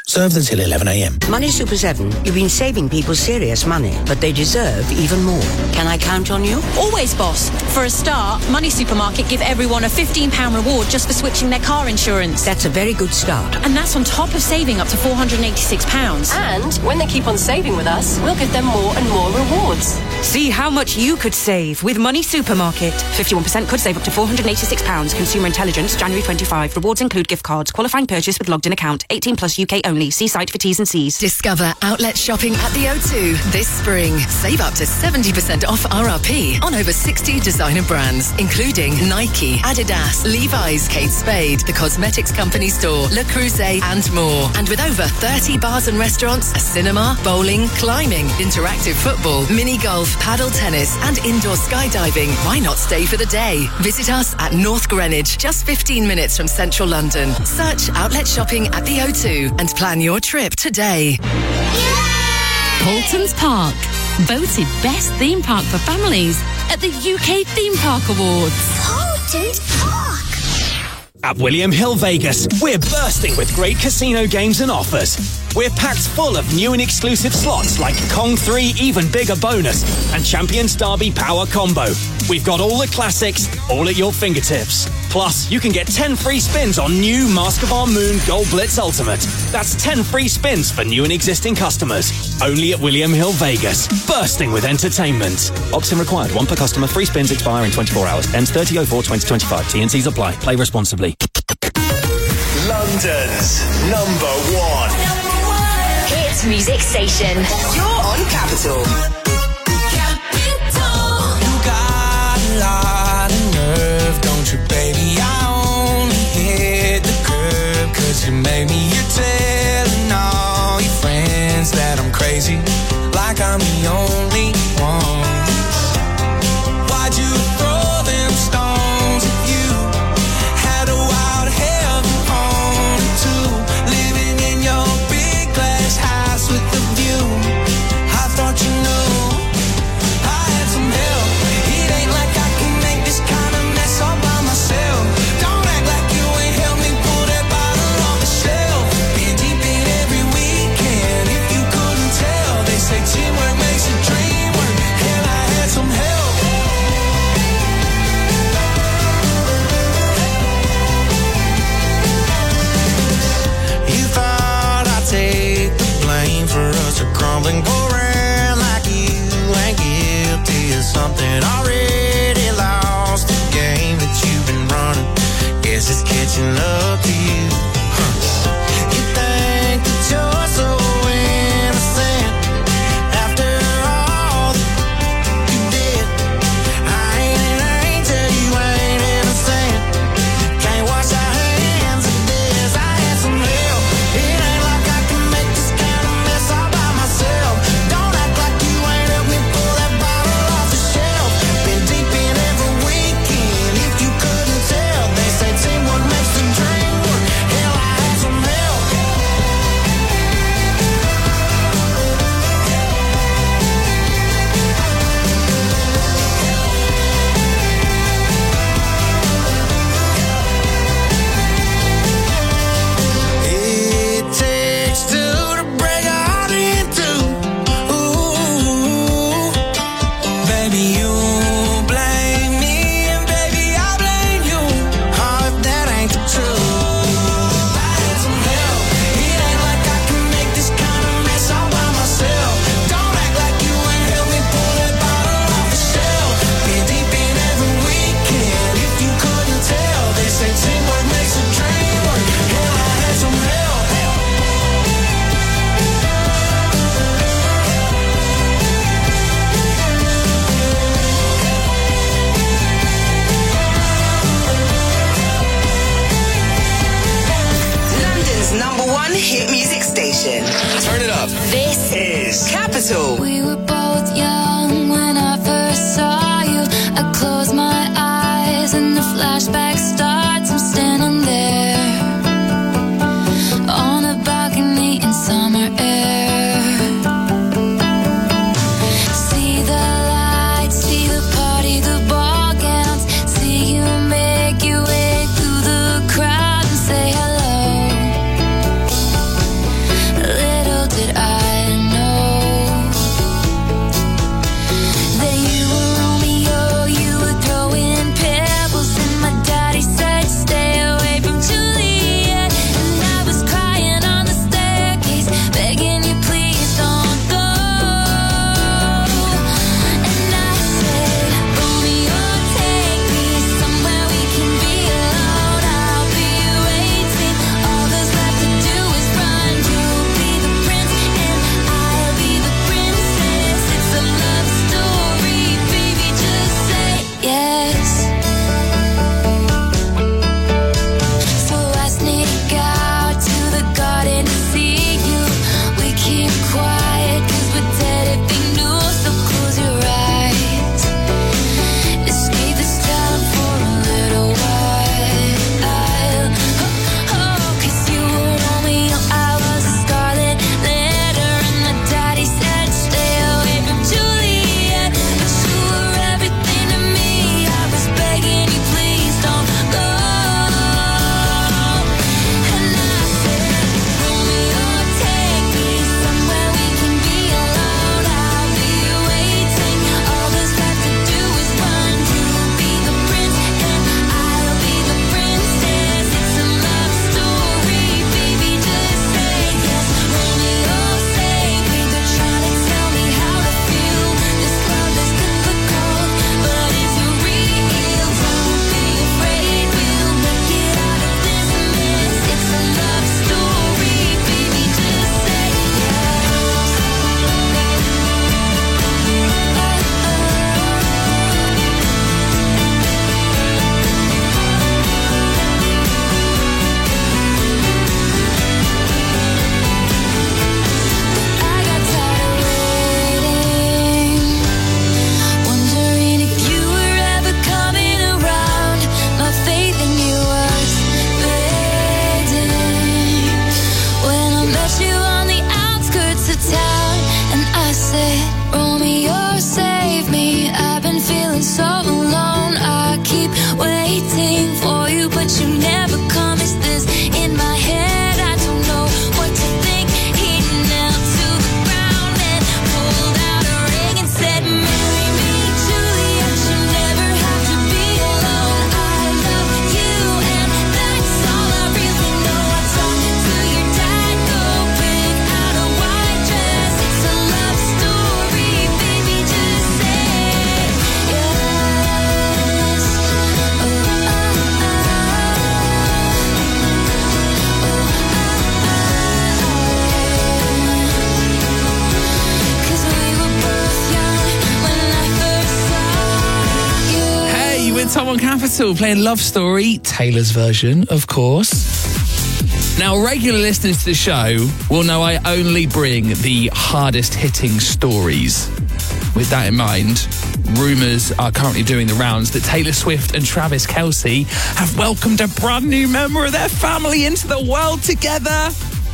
Served until 11 a.m. Money Super 7, you've been saving people serious money, but they deserve even more. Can I count on you? Always, boss. For a start, Money Supermarket give everyone a £15 reward just for switching their car insurance. That's a very good start. And that's on top of saving up to £486. And when they keep on saving with us, we'll give them more and more rewards. See how much you could save with Money Supermarket. 51% could save up to £486. Consumer Intelligence, January 25. Rewards include gift cards. Qualifying purchase with logged in account. 18 plus UK only. See site for T's and C's. Discover outlet shopping at the O2 this spring. Save up to 70% off RRP on over 60 designer brands, including Nike, Adidas, Levi's, Kate Spade, The Cosmetics Company Store, Le Creuset, and more. And with over 30 bars and restaurants, a cinema, bowling, climbing, interactive football, mini golf, paddle tennis, and indoor skydiving, why not stay for the day? Visit us at North Greenwich, just 15 minutes from central London. Search outlet shopping at the O2 and plan your trip today. Paultons Park, voted best theme park for families at the UK Theme Park Awards. Paultons Park. At William Hill Vegas, we're bursting with great casino games and offers. We're packed full of new and exclusive slots like Kong 3 Even Bigger Bonus and Champions Derby Power Combo. We've got all the classics, all at your fingertips. Plus, you can get 10 free spins on new Mask of Our Moon Gold Blitz Ultimate. That's 10 free spins for new and existing customers. Only at William Hill Vegas. Bursting with entertainment. Opt-in required. 1 per customer. Free spins expire in 24 hours. Ends 30/04/2025. T&Cs apply. Play responsibly. London's number one Hit music station. You're on Capital. You got a lot of nerve, don't you, baby? I only hit the curb 'cause you made me. You're telling all your friends that I'm crazy, like I'm the only one. Why'd you throw them stones at you? Had a wild heaven on it too, living in your big glass house with the view. I thought you knew I had some help. It ain't like I can make this kind of mess all by myself. Don't act like you ain't helped me pull that bottle off the shelf. Been deep in every weekend. If you couldn't tell, they say teamwork makes a dream work. Hell, I had some help. You thought I'd take the blame for us crumbling, go around like you ain't guilty of something. Already lost the game that you've been running. Guess it's catching up to you. You think that you're so innocent after all that you did. I ain't an angel, you ain't innocent. Can't wash our hands of this. I had some help. It ain't like I can make this kind of mess all by myself. Don't act like you ain't helped me pull that bottle off the shelf. Been deep in every weekend. If you couldn't tell, they say teamwork makes the dream work. Hell, I had some help. It takes two to break a heart in two. Ooh, baby, you blame me, and baby, I blame you. Oh, if that ain't the truth. I had some help. It ain't like I can make this kind of mess all by myself. Don't act like you ain't helped me pull that bottle off the shelf. Been deep in every weekend. If you couldn't tell, they say teamwork makes a dream work. Hell, I had some help. London's number one hit music station. Turn it up. This is Capital. We were both young when I first saw you. I close my eyes and the flashback starts. I'm standing there on a balcony in summer air. See the lights, see the party, the ball gowns. See you make your way through the crowd and say hello. Tom on Capital playing Love Story, Taylor's version, of course. Now, regular listeners to the show will know I only bring the hardest hitting stories. With that in mind, rumours are currently doing the rounds that Taylor Swift and Travis Kelce have welcomed a brand new member of their family into the world together.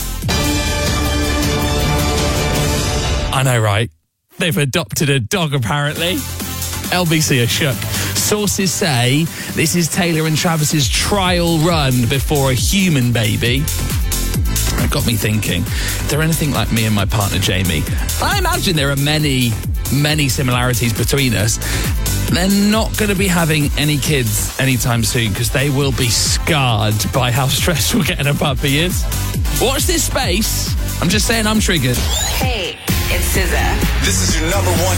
I know, right? They've adopted a dog, apparently. LBC are shook. Sources say this is Taylor and Travis's trial run before a human baby. It got me thinking, if they're anything like me and my partner Jamie, I imagine there are many similarities between us. They're not going to be having any kids anytime soon because they will be scarred by how stressful getting a puppy is. Watch this space. I'm just saying I'm triggered. Hey, it's SZA. This is your number one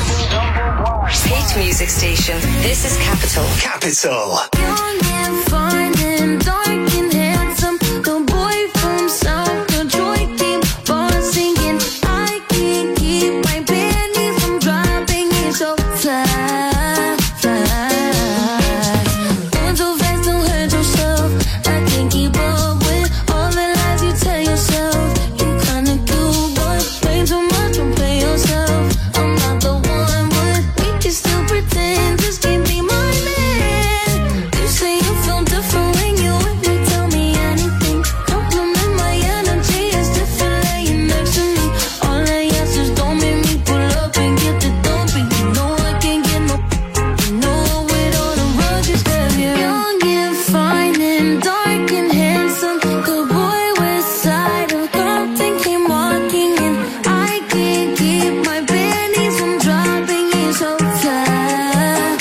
Hit music station. This is Capital. Capital. Young and fine and dark and handsome, the boy from South Detroit came on singing. I can't keep my panties from dropping. It's so fly, fly. Going so fast, don't hurt yourself. I can't keep up with all the lies you tell yourself. You kinda do, but way too much, don't play yourself. I'm not the one, but we can still pretend. Just can't be my man. You say you feel different when you with me. Tell me anything. Compliment my energy. It's different laying next to me. All I ask is don't make me pull up and get the dumpy. You know I can't get no. You know with all the rugged stuff. Young and fine and dark and handsome. The boy west side of Compton came walking in. I can't keep my panties from dropping. He's so fly,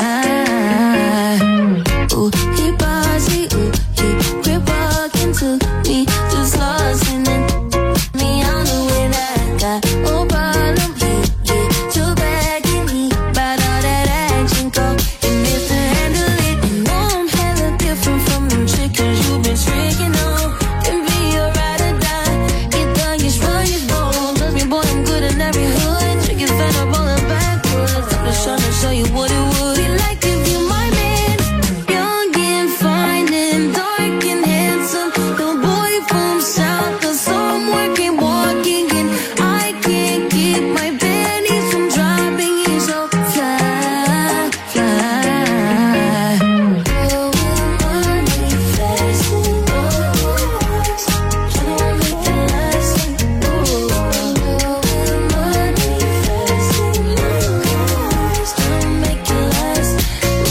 fly. Ooh, he bossy, ooh, he quit walking to me, just lost in it. Me on the way that I got no problem. He too bad and he bought all that action go. He needs to handle it. You know I'm hella different from them chickens you been tricking on. Can be a ride or die. Get done, you strong, you bold. Trust me, boy, I'm good in every hood. Chicken fed up all the backwards. I'm just trying to show you what it would be like if you my man. Young and fine and dark and handsome. The boy from South, the somewhere came walking in. I can't keep my panties from dropping. He's so fly, fly. Going money fast. Tryna make it last. Going money fast. Tryna make it last.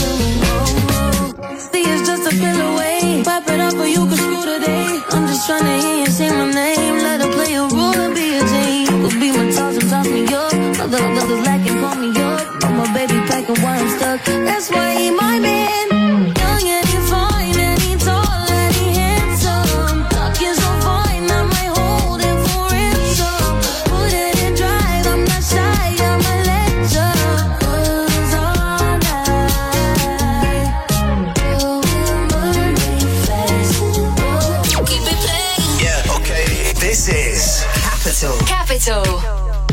See, it's just a pill away. Pop it up or you can screw today. I'm just tryna hear you say my name. Let her play a role and be a team. Could be my toss me up. Other niggas lacking, call me up. I'm my baby packing while I'm stuck. That's why he my man. Young and he fine and he tall and he handsome. Talking so fine, I might hold him for ransom. Put it in drive, I'm not shy, I'm a legend. 'Cause all night, going money fast. Keep it playing. Yeah, okay. This is Capital. Capital.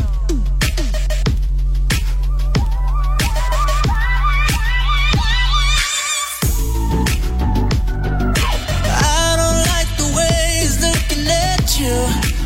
I don't like the way he's looking at you.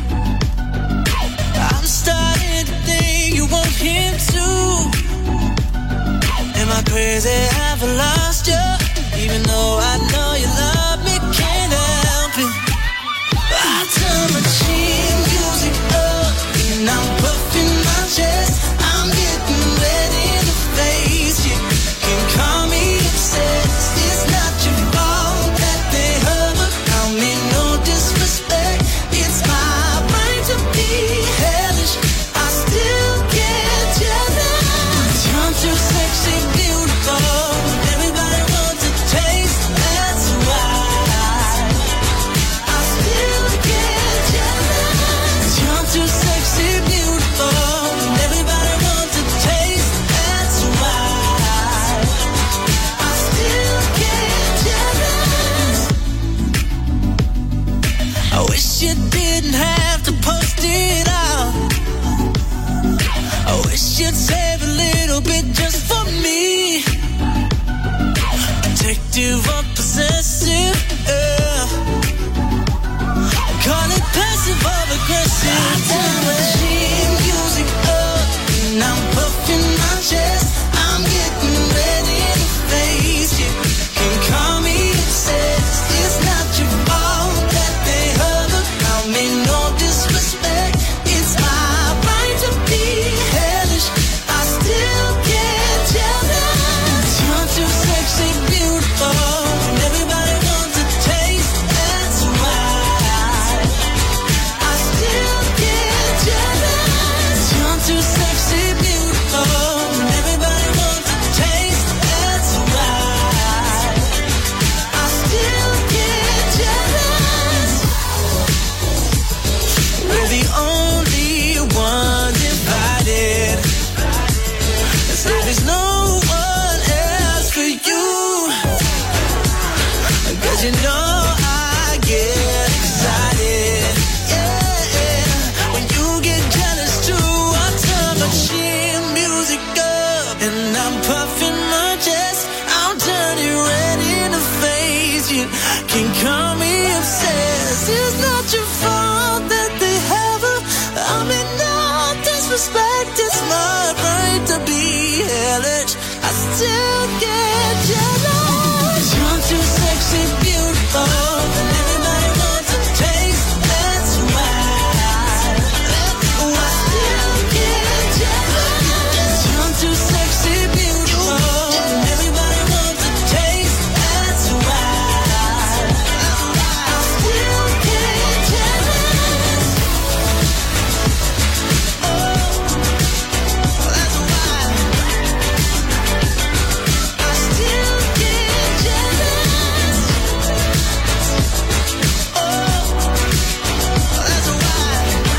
I'm starting to think you want him too. Am I crazy? Have I lost you? Even though I know you love me, can't help it. I turn my cheap music up and I'm puffing my chest. I'm getting ready to face you. Can call me obsessed. It's not your fault that they hover around me. No disrespect. It's my right to be hellish. I still get jealous. You're too sexy, beautiful. Everybody wants a taste. That's why I still get jealous. You're too sexy, beautiful. Everybody wants a taste. That's why I still get jealous. I wish you didn't have to post it out. I wish you'd save a little bit just for me. seductive or possessive. Call it passive or aggressive. I turn the music up and I'm puffing my chest. I'm getting ready to face you. Can call me obsessed. It's not your fault that they heard about me. No disrespect. It's my right to be hellish. I still get jealous. You're too sexy, beautiful, and everybody wants a taste. That's why I still get jealous. You're too sexy, beautiful, and everybody wants a taste. That's why I still get jealous. We're the only one divided. There is no one else for you. 'Cause you know I get excited. Yeah, when you get jealous too. I turn my chin music up and I'm puffing my chest. I'm turning red in the face. You can call me obsessed. It's not your fault that they have her. I mean, no disrespect. It's my right to be hellish. I still get jealous. You're too sexy, beautiful, and everybody wants a taste. That's why I still get jealous. You're too sexy, beautiful, and everybody wants a taste. That's why I still get jealous. That's why I still get jealous. That's why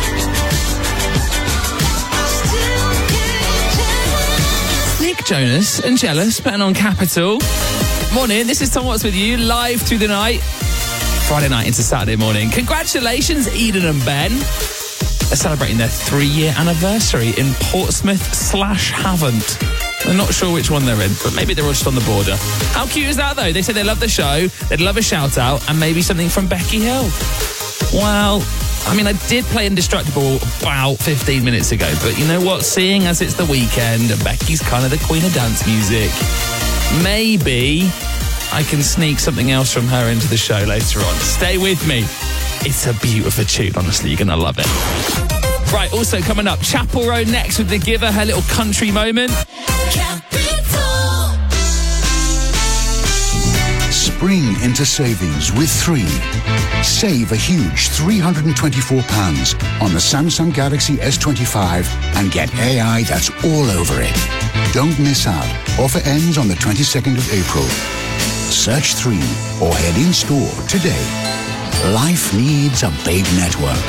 I still get jealous. Nick Jonas and Jealous, putting on Capital. Morning, this is Tom Watts with you, live through the night. Friday night into Saturday morning. Congratulations, Eden and Ben. They're celebrating their 3-year anniversary in Portsmouth/Havant. I'm not sure which one they're in, but maybe they're all just on the border. How cute is that, though? They said they love the show, they'd love a shout-out, and maybe something from Becky Hill. Well, I mean, I did play Indestructible about 15 minutes ago, but you know what? Seeing as it's the weekend and Becky's kind of the queen of dance music, maybe I can sneak something else from her into the show later on. Stay with me. It's a beautiful tune, honestly. You're going to love it. Right, also coming up, Chapel Road next with The Giver, her little country moment. Spring into savings with 3. Save a huge £324 on the Samsung Galaxy S25 and get AI that's all over it. Don't miss out. Offer ends on the 22nd of April. Search 3 or head in store today. Life needs a big network.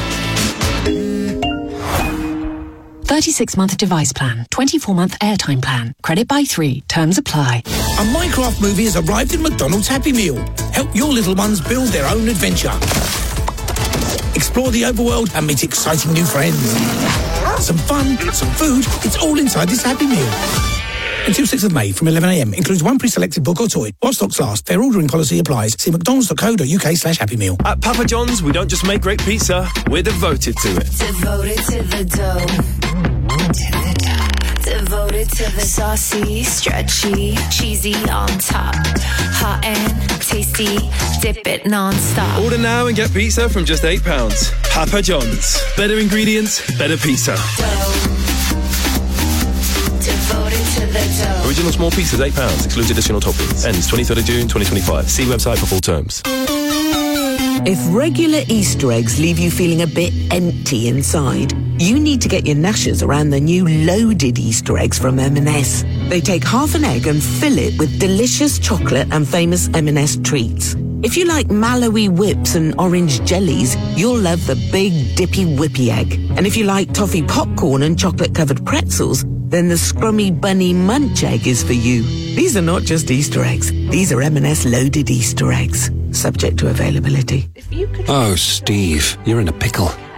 36-month device plan, 24-month airtime plan. Credit by 3. Terms apply. A Minecraft movie has arrived in McDonald's Happy Meal. Help your little ones build their own adventure. Explore the overworld and meet exciting new friends. Some fun, some food, it's all inside this Happy Meal. Until 6th of May from 11 a.m. Includes one pre-selected book or toy. While stocks last, fair ordering policy applies. See mcdonalds.co.uk/Happy Meal. At Papa John's, we don't just make great pizza, we're devoted to it. Devoted to the dough. Devoted to the saucy, stretchy, cheesy on top. Hot and tasty, dip it non-stop. Order now and get pizza from just £8. Papa John's. Better ingredients, better pizza. Devoted to the dough. Original small pizzas, £8. Excludes additional toppings. Ends 23rd of June 2025. See website for full terms. If regular Easter eggs leave you feeling a bit empty inside, you need to get your gnashers around the new loaded Easter eggs from M&S. They take half an egg and fill it with delicious chocolate and famous M&S treats. If you like Malawi whips and orange jellies, you'll love the big dippy whippy egg. And if you like toffee popcorn and chocolate-covered pretzels, then the scrummy bunny munch egg is for you. These are not just Easter eggs. These are M&S loaded Easter eggs. Subject to availability. Oh, Steve, you're in a pickle.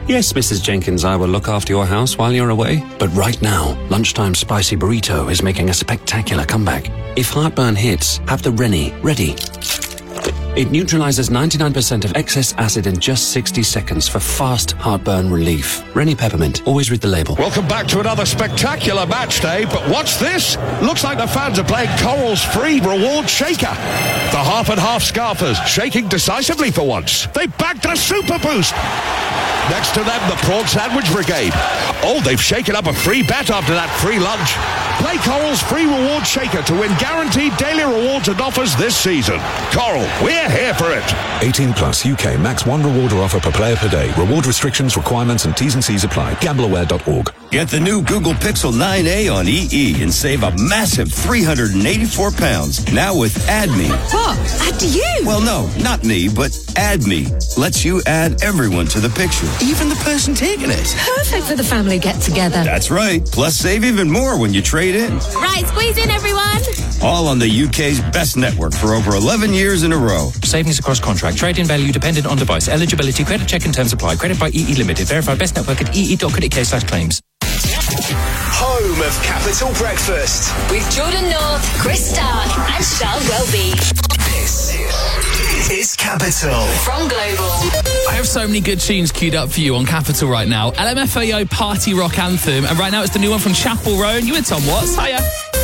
Yes, Mrs. Jenkins, I will look after your house while you're away. But right now, Lunchtime Spicy Burrito is making a spectacular comeback. If heartburn hits, have the Rennie ready. It neutralizes 99% of excess acid in just 60 seconds for fast heartburn relief. Rennie Peppermint. Always read the label. Welcome back to another spectacular match day, but what's this? Looks like the fans are playing Coral's free reward shaker. The half and half scarfers shaking decisively for once. They bagged a super boost. Next to them, the Prawn Sandwich Brigade. Oh, they've shaken up a free bet after that free lunch. Play Coral's free reward shaker to win guaranteed daily rewards and offers this season. Coral, we're here for it. 18 plus UK max one reward or offer per player per day. Reward restrictions, requirements and T's and C's apply. Gambleaware.org. Get the new Google Pixel 9a on EE and save a massive £384. Now with AdMe. What? Add you? Well, no, not me, but AdMe lets you add everyone to the picture, even the person taking it. Perfect for the family get-together. That's right. Plus, save even more when you trade in. Right, squeeze in, everyone. All on the UK's best network for over 11 years in a row. Savings across contract. Trade-in value dependent on device. Eligibility. Credit check and terms apply. Credit by EE Limited. Verified best network at ee.co.uk/claims. Home of Capital Breakfast. With Jordan North, Chris Stark, and Charles Welby. This is Capital. From Global. I have so many good tunes queued up for you on Capital right now. LMFAO Party Rock Anthem. And right now it's the new one from Chapel Row. And you with Tom Watts. Hiya.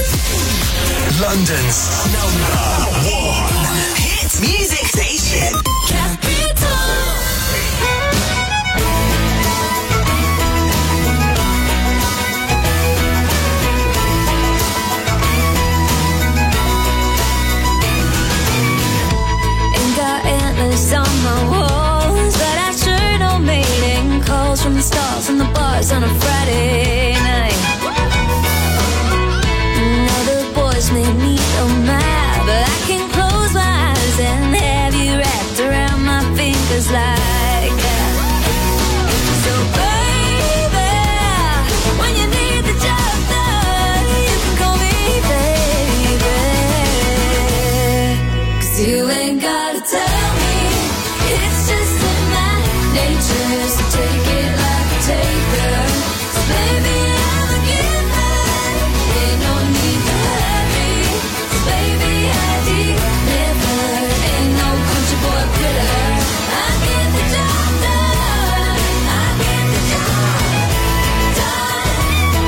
London's #1 hit music station. On my walls, but I sure don't mating calls from the stars and the bars on a Friday night. Now the boys made me so mad, but I can close my eyes and have you wrapped around my fingers like that. So baby, when you need the job done, you can call me baby, 'cause you ain't gotta tell me. It's just in my nature, so take it like a taker. So baby, I'm a giver. Ain't no need to hurry. So baby, I deliver. Ain't no country boy quitter. I get the job done. I get the job done.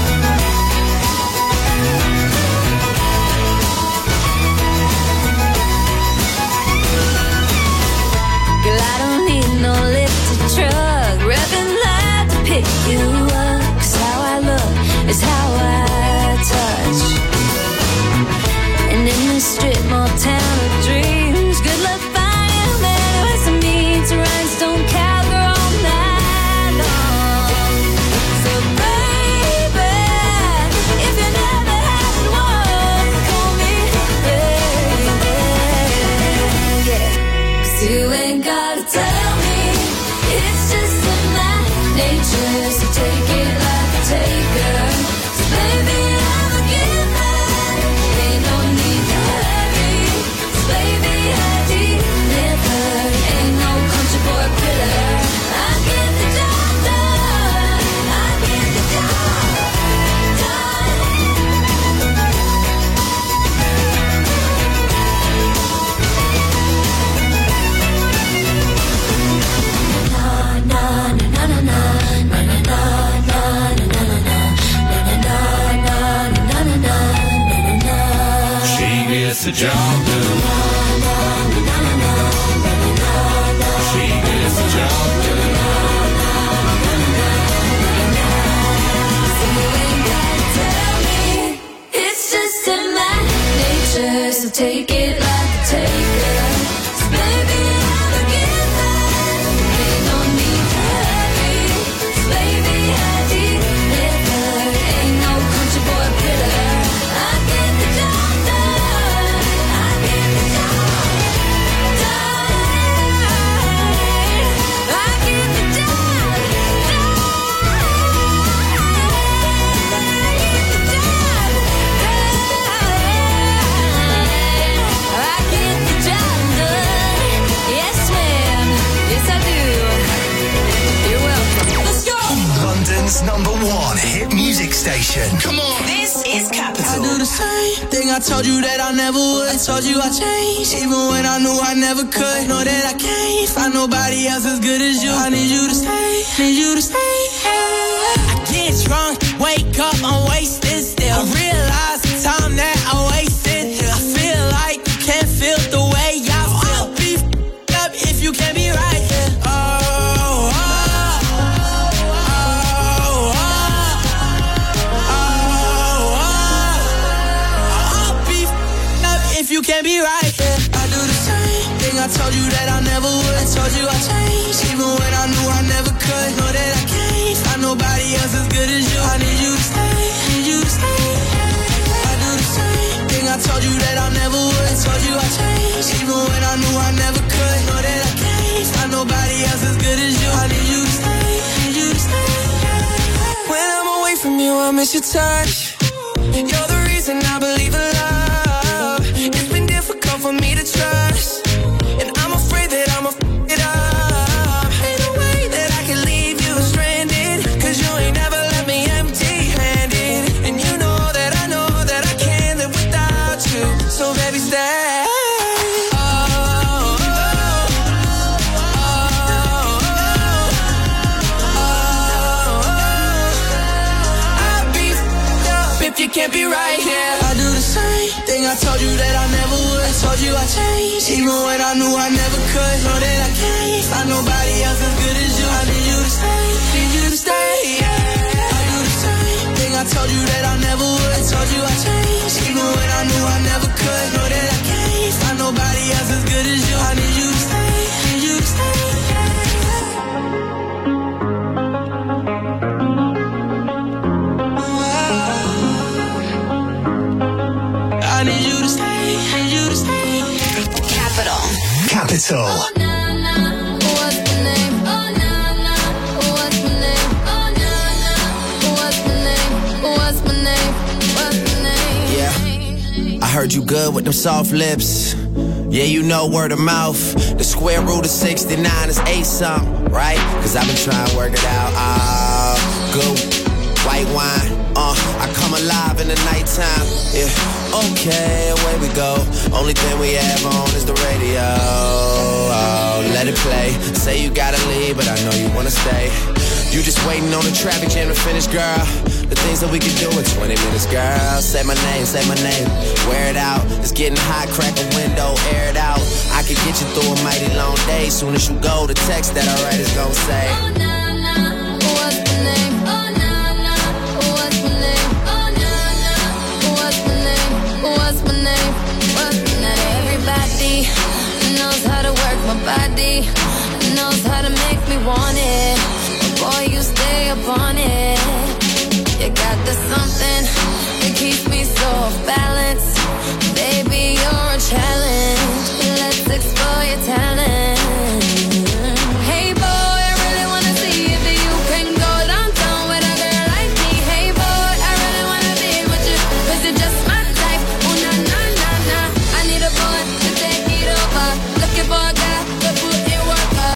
Girl, I don't need no lifted truck, revving loud to pick you up. 'Cause how I look is how I touch. And in this strip mall town of dreams, good luck finding a man who has some needs, rhinestone cowgirl all night long. So baby, if you never had one, call me baby, yeah. 'Cause you ain't gotta tell me. It's just in my nature, so take it like a taker. So baby, I'm a giver. Ain't no need to hurry. So baby, I deliver. Ain't no country boy quitter. I get the job done. I get the job She gets the job done. She gets the job done. It's just in my nature, so take it like a taker. So baby, I'm a giver. Ain't no need to hurry. So baby, I deliver. Ain't no country boy quitter. I get the job done. I get the job done. I get the job done. station. Come on. This is Capital. I do the same thing I told you that I never would. I told you I changed, even when I knew I never could. Know that I can't find nobody else as good as you. I need you to stay, need you to stay. I get drunk, wake up, I'm wasted still. I realize the time that I wasted. I feel like you can't feel the way I feel. I'll be up if you can't be right here. You can't be right, yeah. I do the same thing I told you that I never would. I told you I changed, even when I knew I never could. Know that I can't find nobody else as good as you. I need you to stay, need you to stay. I do the same thing I told you that I never would. I told you I changed, even when I knew I never could. Know that I can't find nobody else as good as you. I need you to stay, need you to stay. When I'm away from you, I miss your touch. You're the reason I believe in love. It's been difficult for me to trust, and I'm afraid that I'ma f*** it up. Ain't no way that I can leave you stranded, cause you ain't never left me empty-handed. And you know that I can't live without you. So baby, stay. I'll be f***ed up if you can't be right here. I do the same thing I told you that I never would. I told you I changed, even when I knew I never could. Know that I can't find nobody else as good as you. I need you to stay, need you to stay, yeah. I do the same thing I told you that I never would. I told you I changed, even when I knew I never could. Know that I can't find nobody else as good as you. I need you to stay, need you to stay. I need you to stay, need you to stay. Capital. Capital. Oh, nah, nah. What's the name? Oh, nah, nah. What's my name? Oh, nah, nah. What's my name? What's my name? What's my name? Yeah. I heard you good with them soft lips. Yeah, you know word of mouth. The square root of 69 is 8 something, right? Cause I've been trying to work it out. Good white wine. I come alive in the nighttime. Yeah, okay, away we go. Only thing we have on is the radio. Oh, let it play. Say you gotta leave, but I know you wanna stay. You just waiting on the traffic jam to finish, girl. The things that we can do in 20 minutes, girl. Say my name, wear it out. It's getting hot, crack a window, air it out. I could get you through a mighty long day. Soon as you go, the text that I write is gonna say